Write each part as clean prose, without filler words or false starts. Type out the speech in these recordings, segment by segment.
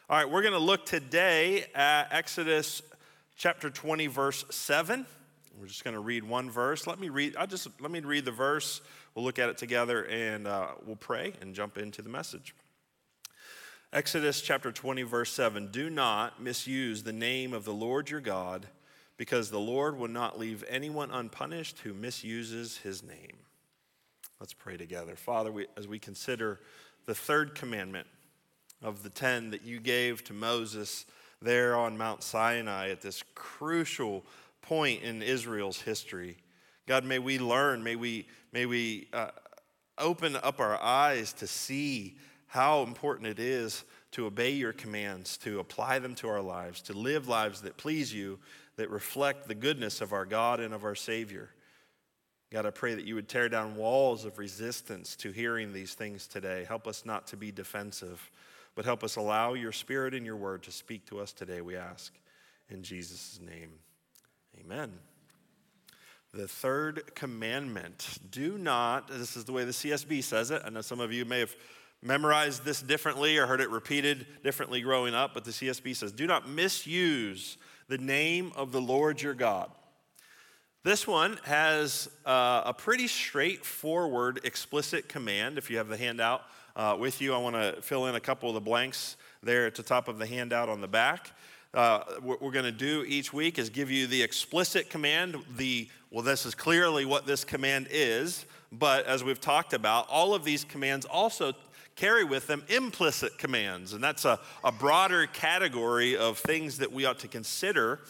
All right, we're going to look today at Exodus chapter 20, verse 7. We're just going to read one verse. Let me read the verse. We'll look at it together and we'll pray and jump into the message. Exodus chapter 20, verse 7. Do not misuse the name of the Lord your God, because the Lord will not leave anyone unpunished who misuses his name. Let's pray together. Father, as we consider the third commandment of the 10 that you gave to Moses there on Mount Sinai at this crucial point in Israel's history. God, may we learn, may we open up our eyes to see how important it is to obey your commands, to apply them to our lives, to live lives that please you, that reflect the goodness of our God and of our Savior. God, I pray that you would tear down walls of resistance to hearing these things today. Help us not to be defensive, but help us allow your Spirit and your word to speak to us today, we ask. In Jesus' name, amen. The third commandment, do not, this is the way the CSB says it. I know some of you may have memorized this differently or heard it repeated differently growing up, but the CSB says, do not misuse the name of the Lord your God. This one has a pretty straightforward, explicit command. If you have the handout with you, I want to fill in a couple of the blanks there at the top of the handout on the back. What we're going to do each week is give you the explicit command, this is clearly what this command is, but as we've talked about, all of these commands also carry with them implicit commands, and that's a broader category of things that we ought to consider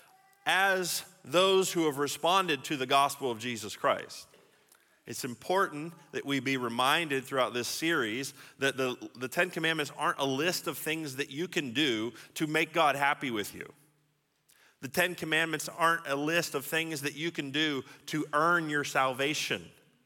as those who have responded to the gospel of Jesus Christ. It's important that we be reminded throughout this series that the Ten Commandments aren't a list of things that you can do to make God happy with you. The Ten Commandments aren't a list of things that you can do to earn your salvation.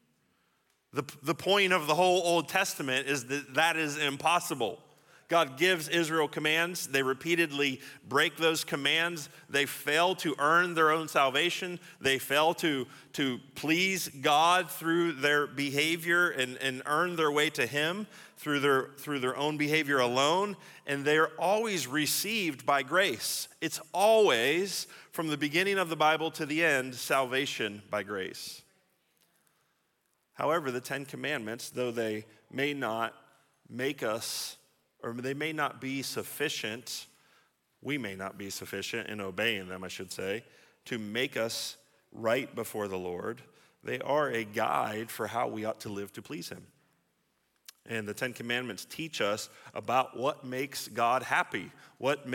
The point of the whole Old Testament is that is impossible. God gives Israel commands. They repeatedly break those commands. They fail to earn their own salvation. They fail to please God through their behavior and earn their way to him through their own behavior alone. And they're always received by grace. It's always, from the beginning of the Bible to the end, salvation by grace. However, the Ten Commandments, though they may not make us, or they may not be sufficient, we may not be sufficient in obeying them, I should say, to make us right before the Lord. They are a guide for how we ought to live to please him. And the Ten Commandments teach us about what makes God happy, what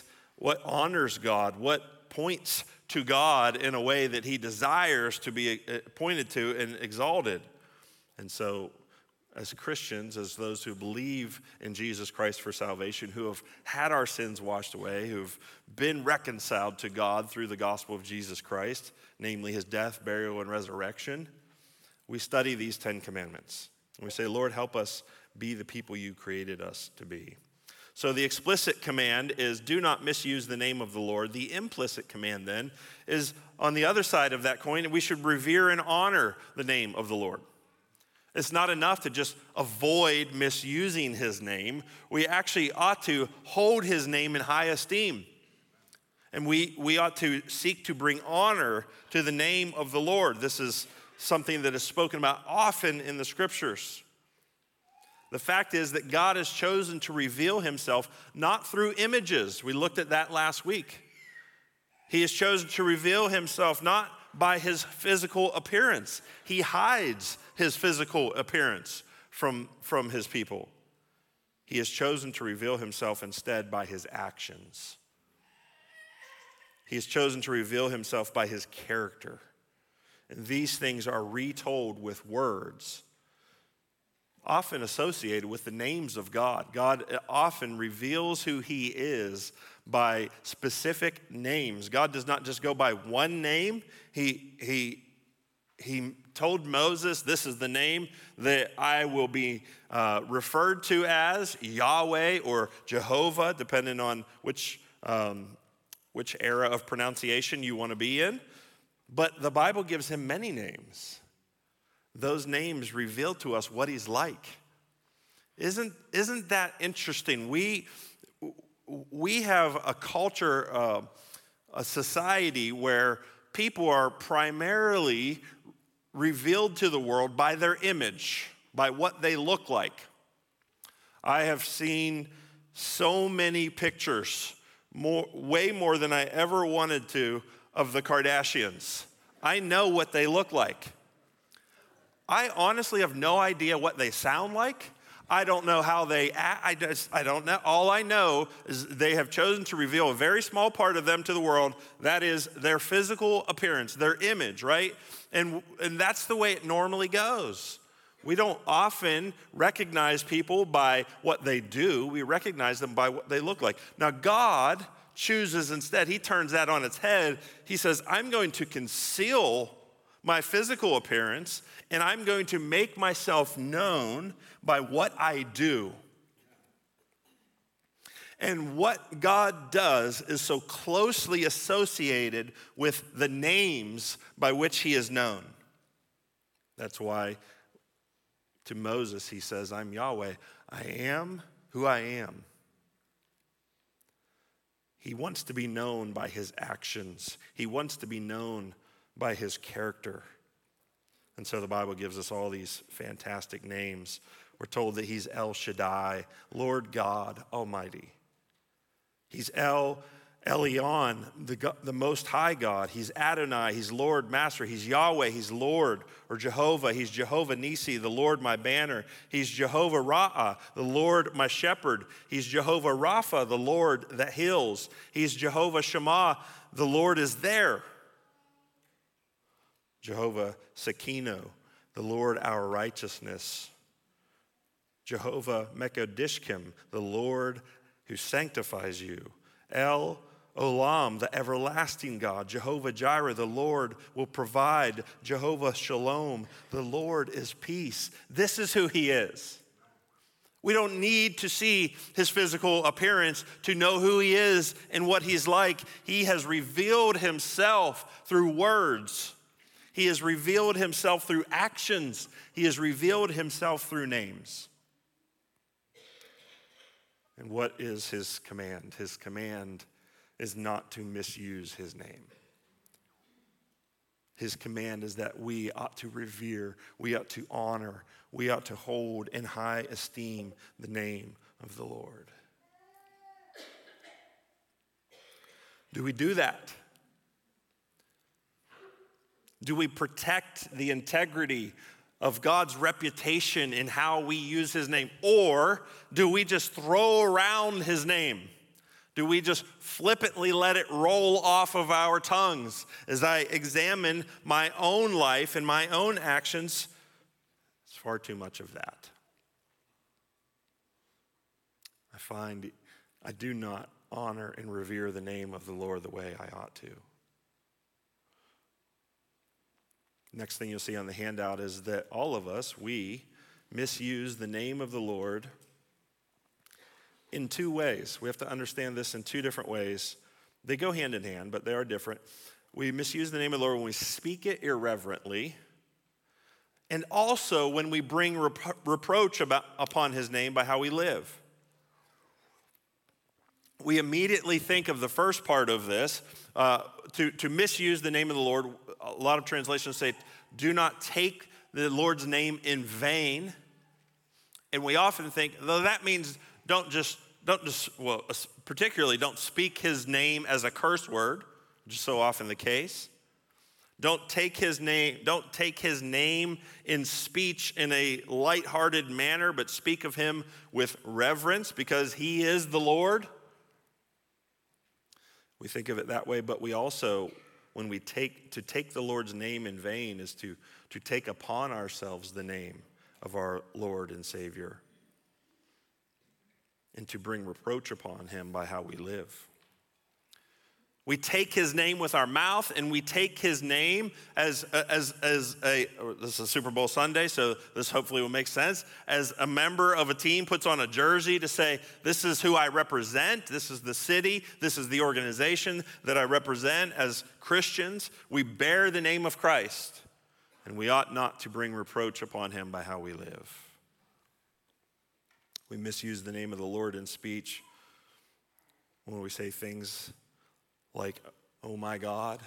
honors God, what points to God in a way that he desires to be pointed to and exalted. And so, as Christians, as those who believe in Jesus Christ for salvation, who have had our sins washed away, who've been reconciled to God through the gospel of Jesus Christ, namely his death, burial, and resurrection, we study these Ten Commandments. And we say, Lord, help us be the people you created us to be. So the explicit command is do not misuse the name of the Lord. The implicit command then is on the other side of that coin, we should revere and honor the name of the Lord. It's not enough to just avoid misusing his name. We actually ought to hold his name in high esteem. And we ought to seek to bring honor to the name of the Lord. This is something that is spoken about often in the scriptures. The fact is that God has chosen to reveal himself not through images. We looked at that last week. He has chosen to reveal himself not by his physical appearance. He hides his physical appearance from his people. He has chosen to reveal himself instead by his actions. He has chosen to reveal himself by his character. And these things are retold with words, often associated with the names of God. God often reveals who he is by specific names. God does not just go by one name. He told Moses, this is the name that I will be referred to as, Yahweh or Jehovah, depending on which era of pronunciation you want to be in. But the Bible gives him many names. Those names reveal to us what he's like. Isn't that interesting? we have a culture, a society where people are primarily revealed to the world by their image, by what they look like. I have seen so many pictures, way more than I ever wanted to, of the Kardashians. I know what they look like. I honestly have no idea what they sound like. I don't know how they act. I don't know. All I know is they have chosen to reveal a very small part of them to the world. That is their physical appearance, their image, right? And that's the way it normally goes. We don't often recognize people by what they do. We recognize them by what they look like. Now, God chooses instead, he turns that on its head. He says, I'm going to conceal my physical appearance, and I'm going to make myself known by what I do. And what God does is so closely associated with the names by which he is known. That's why to Moses he says, I'm Yahweh. I am who I am. He wants to be known by his actions. He wants to be known by his character. And so the Bible gives us all these fantastic names. We're told that he's El Shaddai, Lord God Almighty. He's El Elyon, the Most High God. He's Adonai, he's Lord, Master. He's Yahweh, he's Lord, or Jehovah. He's Jehovah Nisi, the Lord my banner. He's Jehovah Ra'ah, the Lord my shepherd. He's Jehovah Rapha, the Lord that heals. He's Jehovah Shammah, the Lord is there. Jehovah Sekino, the Lord our righteousness. Jehovah Mekodishkim, the Lord who sanctifies you. El Olam, the everlasting God. Jehovah Jireh, the Lord will provide. Jehovah Shalom, the Lord is peace. This is who he is. We don't need to see his physical appearance to know who he is and what he's like. He has revealed himself through words. He has revealed himself through actions. He has revealed himself through names. And what is his command? His command is not to misuse his name. His command is that we ought to revere, we ought to honor, we ought to hold in high esteem the name of the Lord. Do we do that? Do we protect the integrity of God's reputation in how we use his name? Or do we just throw around his name? Do we just flippantly let it roll off of our tongues? As I examine my own life and my own actions, it's far too much of that. I find I do not honor and revere the name of the Lord the way I ought to. Next thing you'll see on the handout is that all of us, we misuse the name of the Lord in two ways. We have to understand this in two different ways. They go hand in hand, but they are different. We misuse the name of the Lord when we speak it irreverently, and also when we bring reproach upon his name by how we live. We immediately think of the first part of this, to misuse the name of the Lord. A lot of translations say, do not take the Lord's name in vain. And we often think, though that means particularly don't speak his name as a curse word, which is so often the case. Don't take his name in speech in a lighthearted manner, but speak of him with reverence because he is the Lord. We think of it that way, but we also, when we take the Lord's name in vain is to take upon ourselves the name of our Lord and Savior and to bring reproach upon him by how we live. We take his name with our mouth, and we take his name this is a Super Bowl Sunday, so this hopefully will make sense. As a member of a team puts on a jersey to say, this is who I represent, this is the city, this is the organization that I represent as Christians, we bear the name of Christ, and we ought not to bring reproach upon him by how we live. We misuse the name of the Lord in speech when we say things like, oh my God.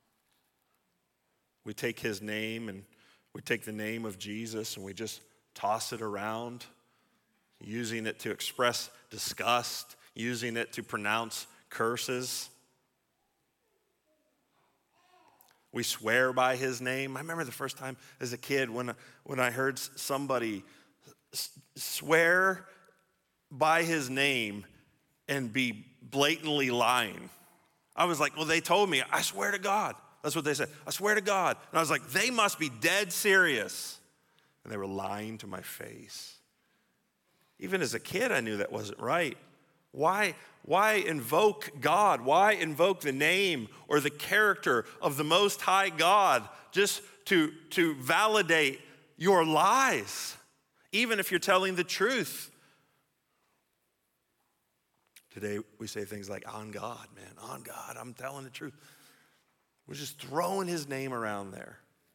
We take his name and we take the name of Jesus and we just toss it around, using it to express disgust, using it to pronounce curses. We swear by his name. I remember the first time as a kid when I heard somebody swear by his name and be blatantly lying. I was like, well, they told me, I swear to God. That's what they said. I swear to God. And I was like, they must be dead serious. And they were lying to my face. Even as a kid, I knew that wasn't right. Why invoke God? Why invoke the name or the character of the Most High God just to validate your lies, even if you're telling the truth? Today, we say things like, on God, man, on God, I'm telling the truth. We're just throwing his name around there.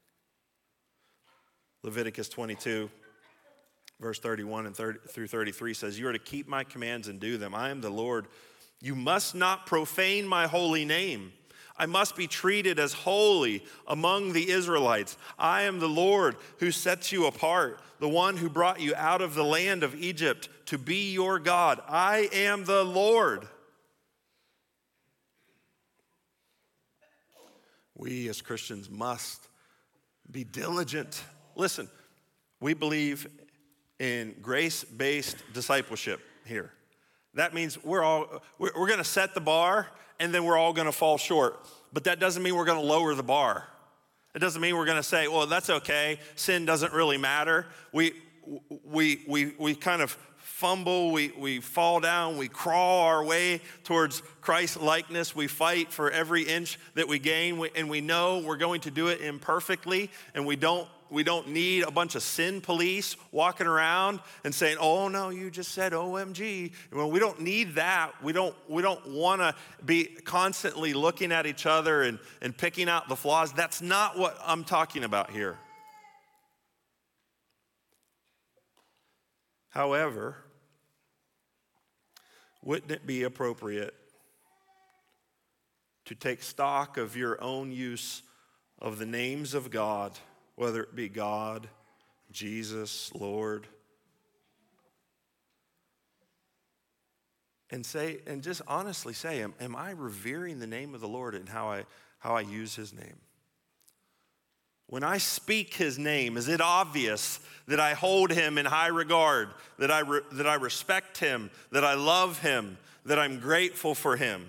Leviticus 22, verse 31 and through 33 says, you are to keep my commands and do them. I am the Lord. You must not profane my holy name. I must be treated as holy among the Israelites. I am the Lord who sets you apart, the one who brought you out of the land of Egypt to be your God. I am the Lord. We as Christians must be diligent. Listen, we believe in grace-based discipleship here. That means we're going to set the bar and then we're all going to fall short. But that doesn't mean we're going to lower the bar. It doesn't mean we're going to say, well, that's okay. Sin doesn't really matter. We kind of fumble, we fall down, we crawl our way towards Christ likeness. We fight for every inch that we gain, and we know we're going to do it imperfectly, and we don't need a bunch of sin police walking around and saying, oh no, you just said OMG. Well, we don't need that. We don't want to be constantly looking at each other and picking out the flaws. That's not what I'm talking about here. However, wouldn't it be appropriate to take stock of your own use of the names of God, whether it be God, Jesus, Lord, and just honestly say, am I revering the name of the Lord in how I use his name? When I speak his name, is it obvious that I hold him in high regard, that I respect him, that I love him, that I'm grateful for him?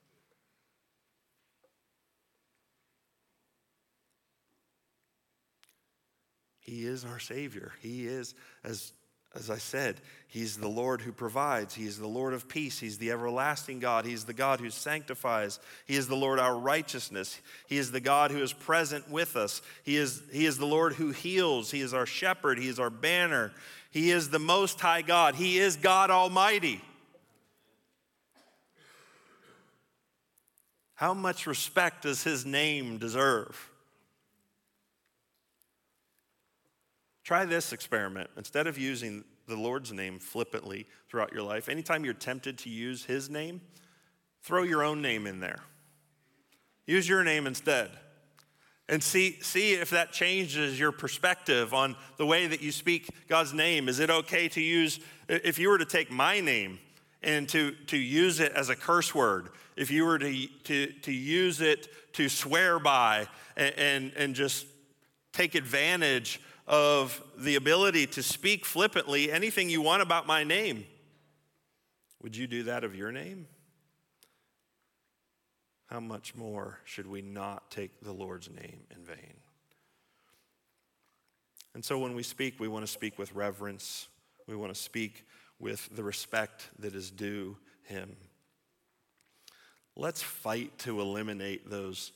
He is our Savior. He is, as I said, he's the Lord who provides. He is the Lord of peace. He's the everlasting God. He's the God who sanctifies. He is the Lord our righteousness. He is the God who is present with us. He is the Lord who heals. He is our shepherd. He is our banner. He is the Most High God. He is God Almighty. How much respect does his name deserve? Try this experiment. Instead of using the Lord's name flippantly throughout your life, anytime you're tempted to use his name, throw your own name in there. Use your name instead. And see if that changes your perspective on the way that you speak God's name. Is it okay to use, if you were to take my name and to use it as a curse word, if you were to use it to swear by and just take advantage of the ability to speak flippantly anything you want about my name, would you do that of your name? How much more should we not take the Lord's name in vain? And so when we speak, we want to speak with reverence. We want to speak with the respect that is due him. Let's fight to eliminate those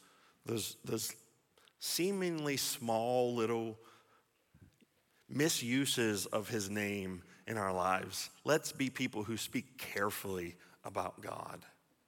seemingly small little misuses of his name in our lives. Let's be people who speak carefully about God.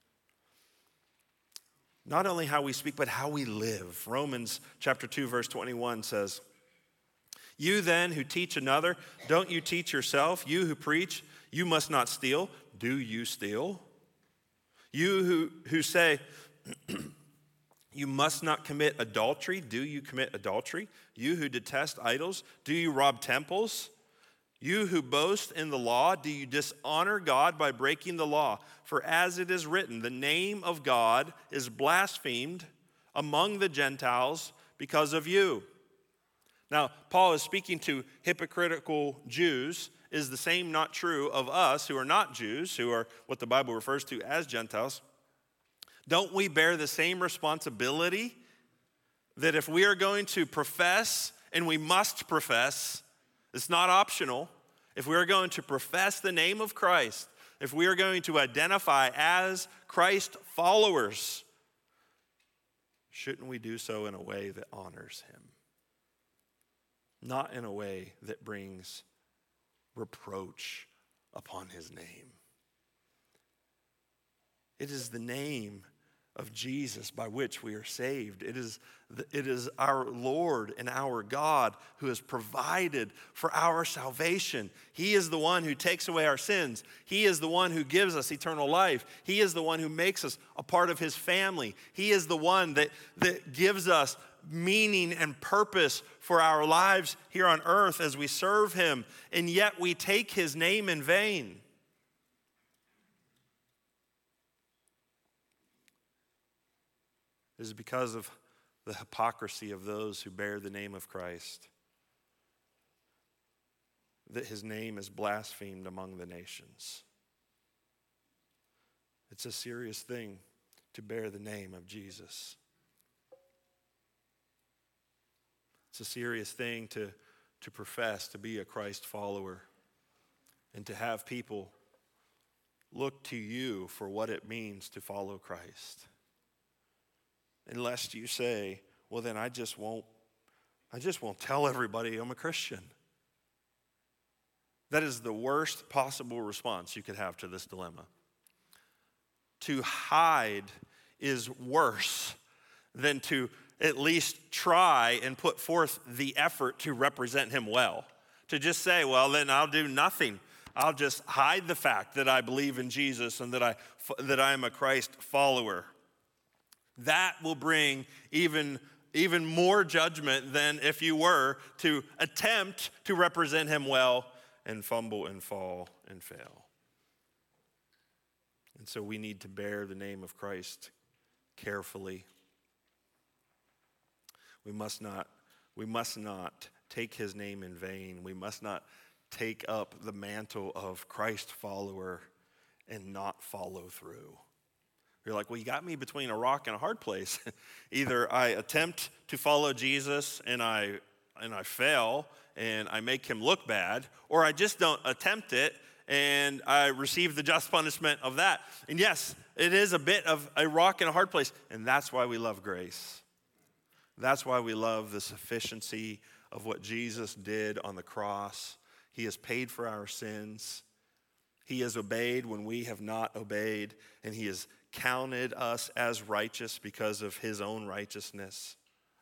Not only how we speak, but how we live. Romans chapter 2, verse 21 says, you then who teach another, don't you teach yourself? You who preach, you must not steal. Do you steal? You who say, you must not commit adultery, do you commit adultery? You who detest idols, do you rob temples? You who boast in the law, do you dishonor God by breaking the law? For as it is written, the name of God is blasphemed among the Gentiles because of you. Now, Paul is speaking to hypocritical Jews. Is the same not true of us who are not Jews, who are what the Bible refers to as Gentiles? Don't we bear the same responsibility that if we are going to profess, and we must profess, it's not optional, if we are going to profess the name of Christ, if we are going to identify as Christ followers, shouldn't we do so in a way that honors him? Not in a way that brings reproach upon his name. It is the name of Jesus by which we are saved. It is our Lord and our God who has provided for our salvation. He is the one who takes away our sins. He is the one who gives us eternal life. He is the one who makes us a part of his family. He is the one that gives us meaning and purpose for our lives here on earth as we serve him, and yet we take his name in vain. It is because of the hypocrisy of those who bear the name of Christ that his name is blasphemed among the nations. It's a serious thing to bear the name of Jesus. It's a serious thing to profess to be a Christ follower and to have people look to you for what it means to follow Christ. Unless you say, well, then I just won't tell everybody I'm a Christian. That is the worst possible response you could have to this dilemma. To hide is worse than to at least try and put forth the effort to represent him well. To just say, well, then I'll do nothing. I'll just hide the fact that I believe in Jesus and that I am a Christ follower. That will bring even more judgment than if you were to attempt to represent him well and fumble and fall and fail. And so we need to bear the name of Christ carefully. We must not take his name in vain. We must not take up the mantle of Christ follower and not follow through. You're like, well, you got me between a rock and a hard place. Either I attempt to follow Jesus and I fail and I make him look bad, or I just don't attempt it and I receive the just punishment of that. And yes, it is a bit of a rock and a hard place, and that's why we love grace. That's why we love the sufficiency of what Jesus did on the cross. He has paid for our sins. He has obeyed when we have not obeyed, and he has counted us as righteous because of his own righteousness.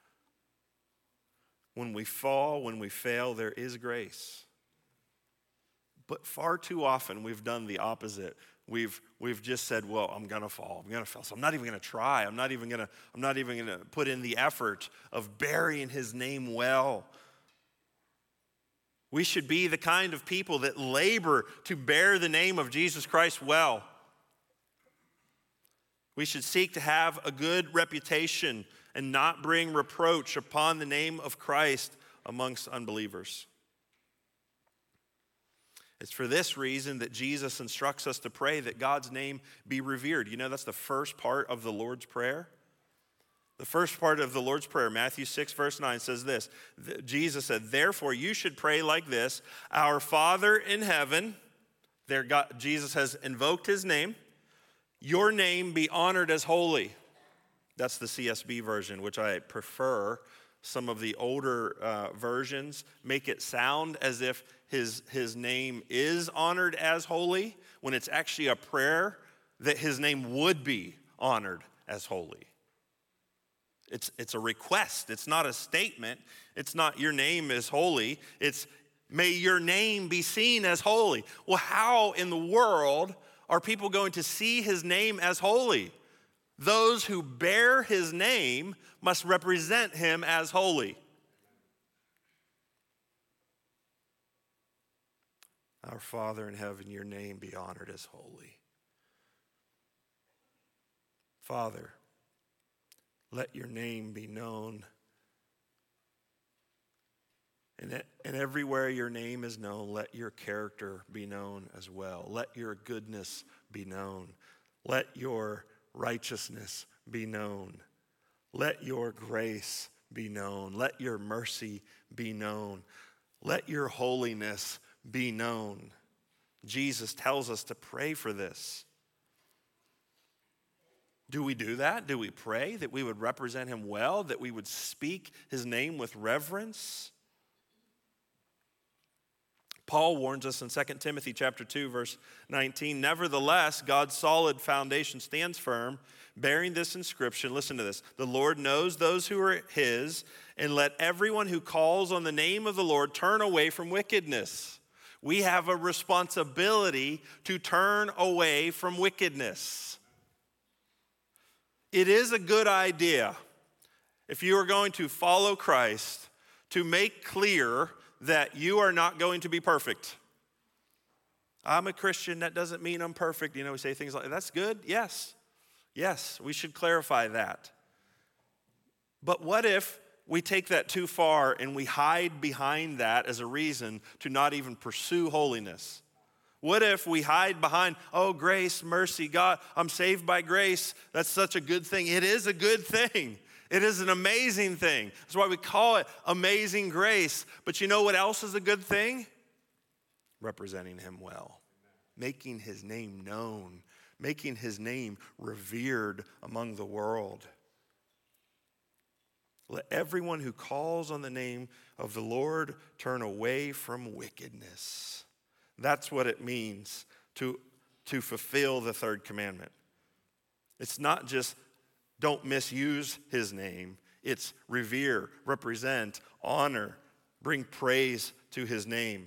When we fall, when we fail, there is grace. But far too often we've done the opposite. We've just said, well, I'm gonna fall, so I'm not even gonna try. I'm not even gonna put in the effort of bearing his name well. We should be the kind of people that labor to bear the name of Jesus Christ well. We should seek to have a good reputation and not bring reproach upon the name of Christ amongst unbelievers. It's for this reason that Jesus instructs us to pray that God's name be revered. You know, that's the first part of the Lord's Prayer. The first part of the Lord's Prayer, Matthew 6, verse 9, says this. Jesus said, therefore you should pray like this, our Father in heaven, Jesus has invoked his name, your name be honored as holy. That's the CSB version, which I prefer. Some of the older versions make it sound as if his name is honored as holy, when it's actually a prayer that his name would be honored as holy. It's a request. It's not a statement. It's not your name is holy. It's may your name be seen as holy. Well, how in the world are people going to see his name as holy? Those who bear his name must represent him as holy. Our Father in heaven, your name be honored as holy. Father, let your name be known. And everywhere your name is known, let your character be known as well. Let your goodness be known. Let your righteousness be known. Let your grace be known. Let your mercy be known. Let your holiness be known. Jesus tells us to pray for this. Do we do that? Do we pray that we would represent him well, that we would speak his name with reverence? Paul warns us in 2 Timothy chapter 2, verse 19, nevertheless, God's solid foundation stands firm, bearing this inscription. Listen to this. The Lord knows those who are his, and let everyone who calls on the name of the Lord turn away from wickedness. We have a responsibility to turn away from wickedness. It is a good idea, if you are going to follow Christ, to make clear that you are not going to be perfect. I'm a Christian, that doesn't mean I'm perfect. We say things like, that's good, yes. Yes, we should clarify that. But what if we take that too far and we hide behind that as a reason to not even pursue holiness? What if we hide behind, oh, grace, mercy, God, I'm saved by grace. That's such a good thing. It is a good thing. It is an amazing thing. That's why we call it amazing grace. But you know what else is a good thing? Representing him well. Making his name known. Making his name revered among the world. Let everyone who calls on the name of the Lord turn away from wickedness. That's what it means to fulfill the third commandment. It's not just don't misuse his name. It's revere, represent, honor, bring praise to his name.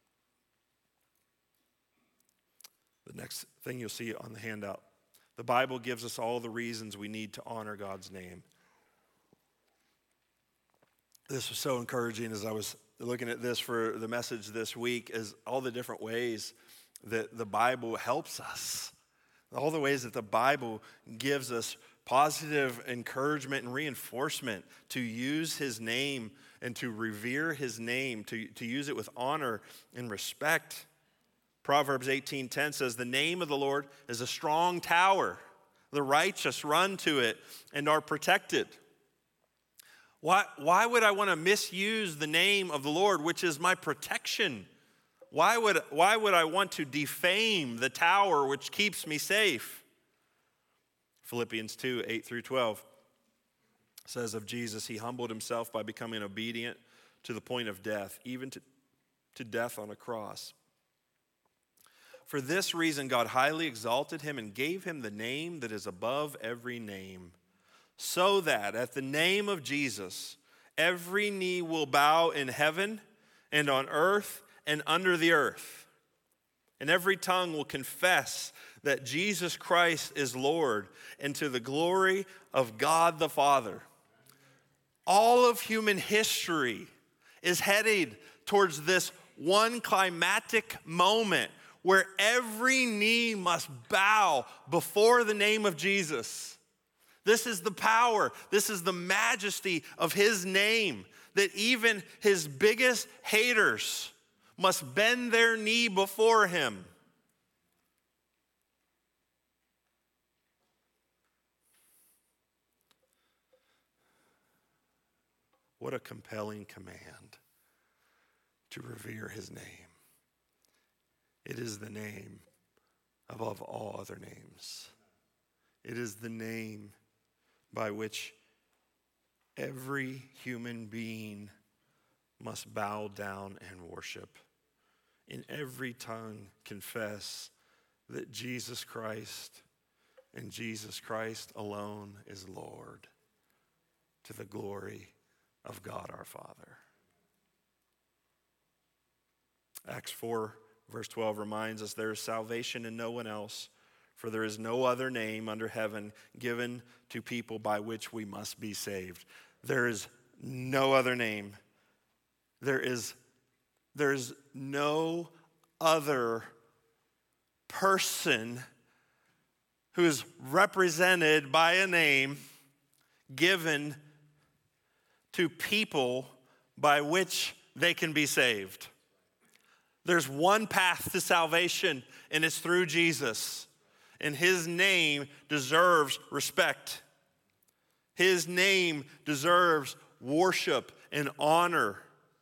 The next thing you'll see on the handout, the Bible gives us all the reasons we need to honor God's name. This was so encouraging as I was looking at this for the message this week, is all the different ways that the Bible helps us. All the ways that the Bible gives us positive encouragement and reinforcement to use his name and to revere his name, to use it with honor and respect. Proverbs 18:10 says, the name of the Lord is a strong tower. The righteous run to it and are protected. Why would I want to misuse the name of the Lord, which is my protection? Why would I want to defame the tower which keeps me safe? Philippians 2, 8 through 12 says of Jesus, he humbled himself by becoming obedient to the point of death, even to death on a cross. For this reason, God highly exalted him and gave him the name that is above every name, so that at the name of Jesus, every knee will bow in heaven and on earth and under the earth, and every tongue will confess that Jesus Christ is Lord, and to the glory of God the Father. All of human history is headed towards this one climatic moment where every knee must bow before the name of Jesus. This is the power, this is the majesty of his name, that even his biggest haters must bend their knee before him. What a compelling command to revere his name. It is the name above all other names. It is the name by which every human being must bow down and worship. In every tongue confess that Jesus Christ and Jesus Christ alone is Lord, to the glory of God our Father. Acts 4, verse 12 reminds us there is salvation in no one else, For there is no other name under heaven given to people by which we must be saved. There is no other name. There is no other person who is represented by a name given to people by which they can be saved. There's one path to salvation, and it's through Jesus. And his name deserves respect. His name deserves worship and honor.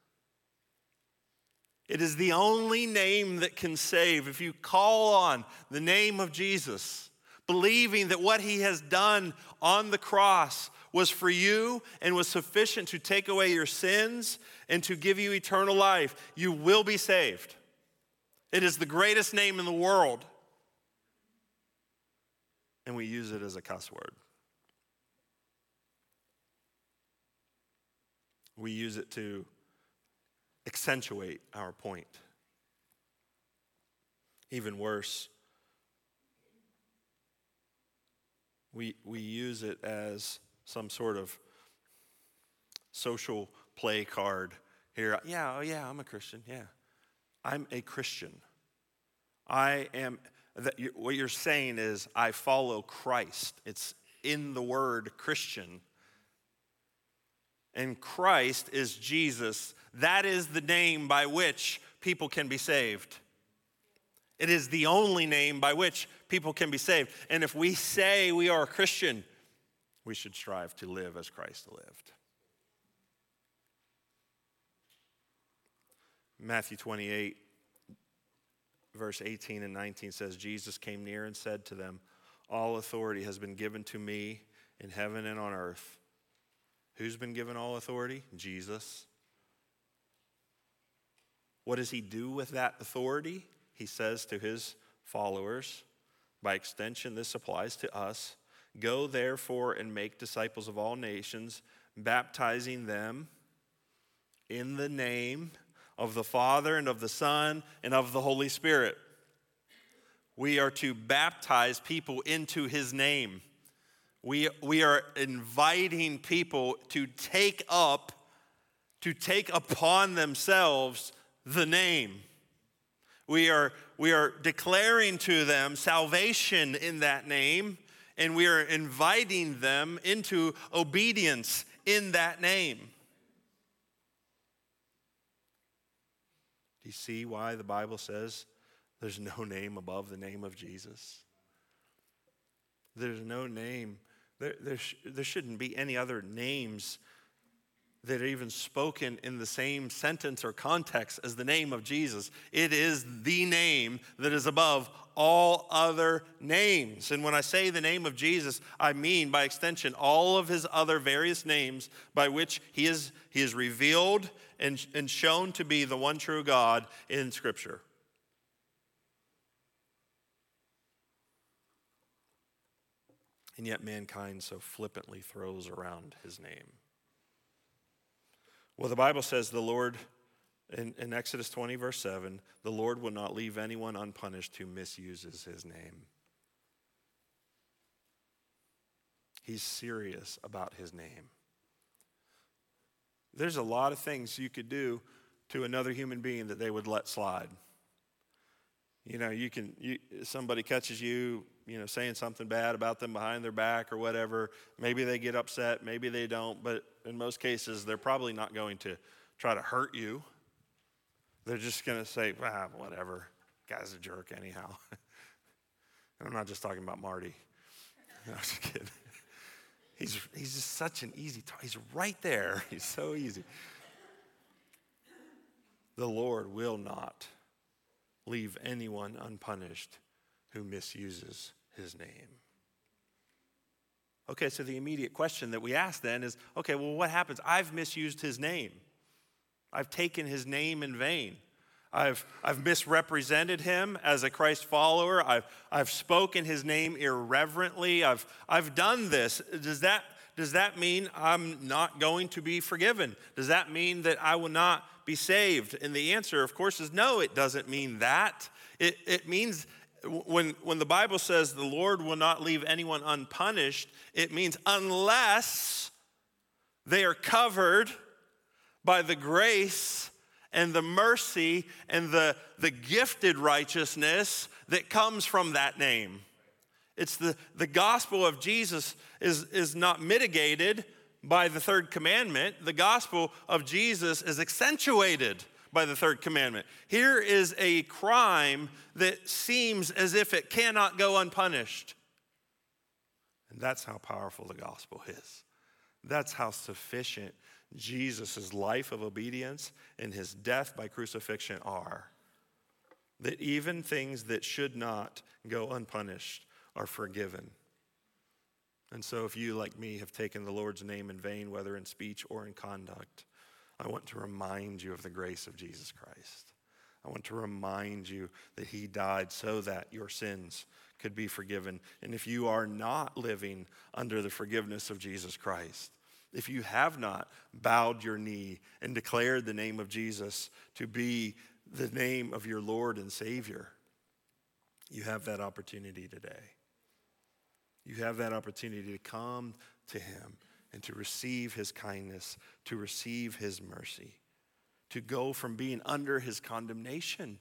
It is the only name that can save. If you call on the name of Jesus, believing that what he has done on the cross was for you and was sufficient to take away your sins and to give you eternal life, you will be saved. It is the greatest name in the world. And we use it as a cuss word. We use it to accentuate our point. Even worse, we use it as some sort of social play card here. Yeah, I'm a Christian. Yeah, I'm a Christian. What you're saying is, I follow Christ. It's in the word Christian. And Christ is Jesus. That is the name by which people can be saved. It is the only name by which people can be saved. And if we say we are a Christian, we should strive to live as Christ lived. Matthew 28, verse 18 and 19 says, Jesus came near and said to them, all authority has been given to me in heaven and on earth. Who's been given all authority? Jesus. What does he do with that authority? He says to his followers, by extension, this applies to us, go therefore and make disciples of all nations, baptizing them in the name of the Father and of the Son and of the Holy Spirit. We are to baptize people into his name. We are inviting people to take upon themselves the name. We are declaring to them salvation in that name, and we are inviting them into obedience in that name. Do you see why the Bible says there's no name above the name of Jesus? There's no name. There shouldn't be any other names that are even spoken in the same sentence or context as the name of Jesus. It is the name that is above all other names. And when I say the name of Jesus, I mean by extension all of his other various names by which he is revealed and shown to be the one true God in Scripture. And yet mankind so flippantly throws around his name. Well, the Bible says the Lord, in Exodus 20, verse 7, the Lord will not leave anyone unpunished who misuses his name. He's serious about his name. There's a lot of things you could do to another human being that they would let slide. You know, somebody catches you, saying something bad about them behind their back or whatever. Maybe they get upset, maybe they don't, but in most cases, they're probably not going to try to hurt you. They're just going to say, whatever, guy's a jerk anyhow. And I'm not just talking about Marty. No, I'm just kidding. He's just such an easy talk. He's right there. He's so easy. The Lord will not leave anyone unpunished who misuses his name. Okay, so the immediate question that we ask then is, okay, well, what happens? I've misused his name. I've taken his name in vain. I've misrepresented him as a Christ follower. I've spoken his name irreverently. I've done this. Does that mean I'm not going to be forgiven? Does that mean that I will not be saved? And the answer, of course, is no, it doesn't mean that. It means when the Bible says the Lord will not leave anyone unpunished, it means unless they are covered by the grace and the mercy and the gifted righteousness that comes from that name. It's the gospel of Jesus is not mitigated by the third commandment. The gospel of Jesus is accentuated by the third commandment. Here is a crime that seems as if it cannot go unpunished. And that's how powerful the gospel is. That's how sufficient Jesus' life of obedience and his death by crucifixion are. That even things that should not go unpunished are forgiven. And so if you, like me, have taken the Lord's name in vain, whether in speech or in conduct, I want to remind you of the grace of Jesus Christ. I want to remind you that he died so that your sins could be forgiven. And if you are not living under the forgiveness of Jesus Christ, if you have not bowed your knee and declared the name of Jesus to be the name of your Lord and Savior, you have that opportunity today. You have that opportunity to come to him and to receive his kindness, to receive his mercy, to go from being under his condemnation.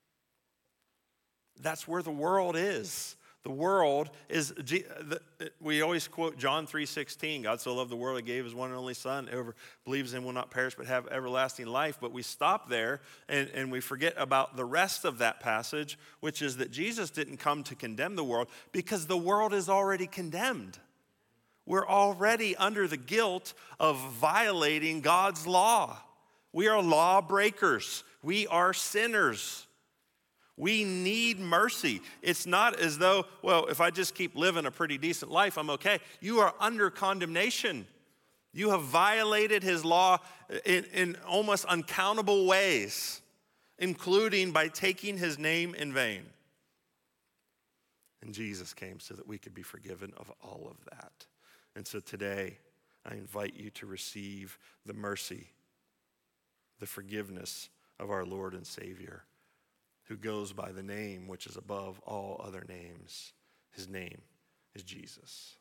That's where the world is. The world is, we always quote John 3:16, God so loved the world, he gave his one and only son. Whoever believes in him will not perish but have everlasting life. But we stop there and we forget about the rest of that passage, which is that Jesus didn't come to condemn the world because the world is already condemned. We're already under the guilt of violating God's law. We are lawbreakers. We are sinners. We need mercy. It's not as though, well, if I just keep living a pretty decent life, I'm okay. You are under condemnation. You have violated his law in almost uncountable ways, including by taking his name in vain. And Jesus came so that we could be forgiven of all of that. And so today, I invite you to receive the mercy, the forgiveness of our Lord and Savior, who goes by the name which is above all other names. His name is Jesus.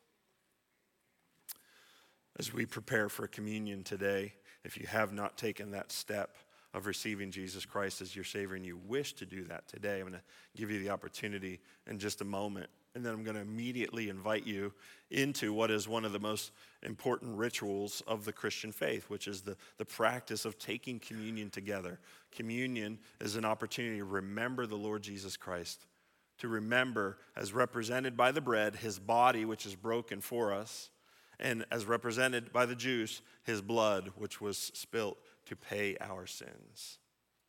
As we prepare for communion today, if you have not taken that step of receiving Jesus Christ as your Savior and you wish to do that today, I'm going to give you the opportunity in just a moment. And then I'm going to immediately invite you into what is one of the most important rituals of the Christian faith, which is the practice of taking communion together. Communion is an opportunity to remember the Lord Jesus Christ, to remember, as represented by the bread, his body, which is broken for us, and as represented by the juice, his blood, which was spilt to pay our sins.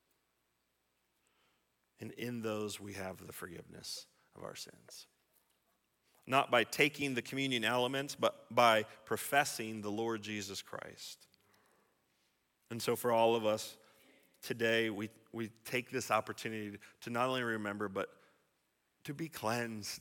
And in those we have the forgiveness of our sins. Not by taking the communion elements, but by professing the Lord Jesus Christ. And so for all of us, today we take this opportunity to not only remember, but to be cleansed,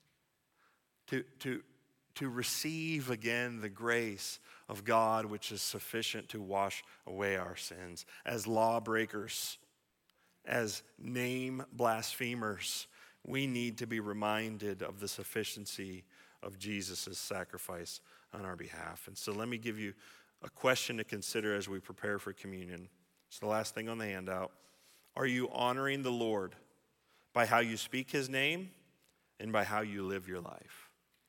to receive again the grace of God, which is sufficient to wash away our sins. As lawbreakers, as name blasphemers, we need to be reminded of the sufficiency of Jesus' sacrifice on our behalf. And so let me give you a question to consider as we prepare for communion. It's the last thing on the handout. Are you honoring the Lord by how you speak his name and by how you live your life?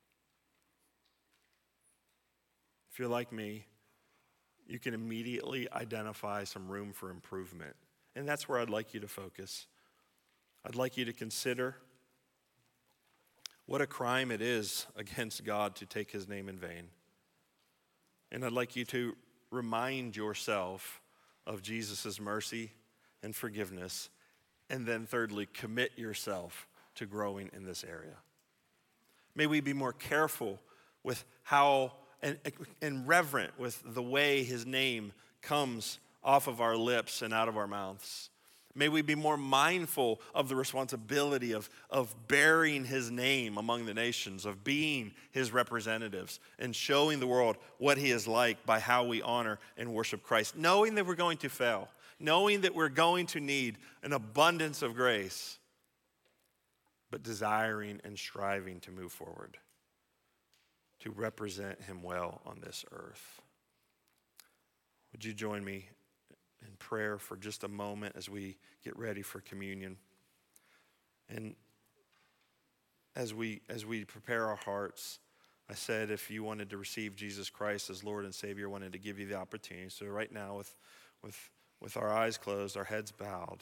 If you're like me, you can immediately identify some room for improvement. And that's where I'd like you to focus. I'd like you to consider what a crime it is against God to take his name in vain. And I'd like you to remind yourself of Jesus' mercy and forgiveness. And then thirdly, commit yourself to growing in this area. May we be more careful with how and reverent with the way his name comes off of our lips and out of our mouths. May we be more mindful of the responsibility of bearing his name among the nations, of being his representatives, and showing the world what he is like by how we honor and worship Christ, knowing that we're going to fail, knowing that we're going to need an abundance of grace. but desiring and striving to move forward, to represent him well on this earth. Would you join me in prayer for just a moment as we get ready for communion? And as we prepare our hearts, I said if you wanted to receive Jesus Christ as Lord and Savior, I wanted to give you the opportunity. So right now, with our eyes closed, our heads bowed,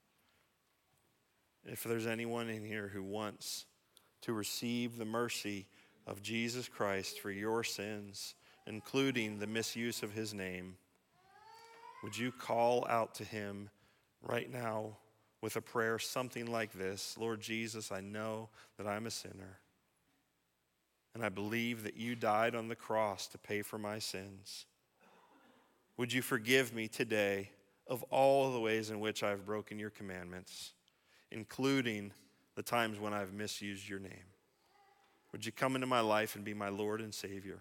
if there's anyone in here who wants to receive the mercy of Jesus Christ for your sins, including the misuse of his name, would you call out to him right now with a prayer something like this? Lord Jesus, I know that I'm a sinner, and I believe that you died on the cross to pay for my sins. Would you forgive me today of all the ways in which I've broken your commandments, including the times when I've misused your name? Would you come into my life and be my Lord and Savior?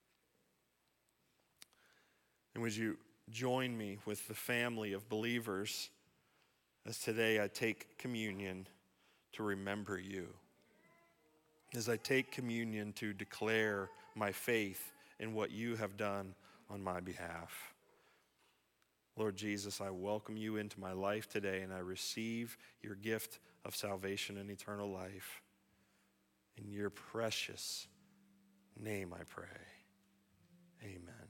And would you join me with the family of believers as today I take communion to remember you? As I take communion to declare my faith in what you have done on my behalf. Lord Jesus, I welcome you into my life today, and I receive your gift of salvation and eternal life. In your precious name I pray. Amen.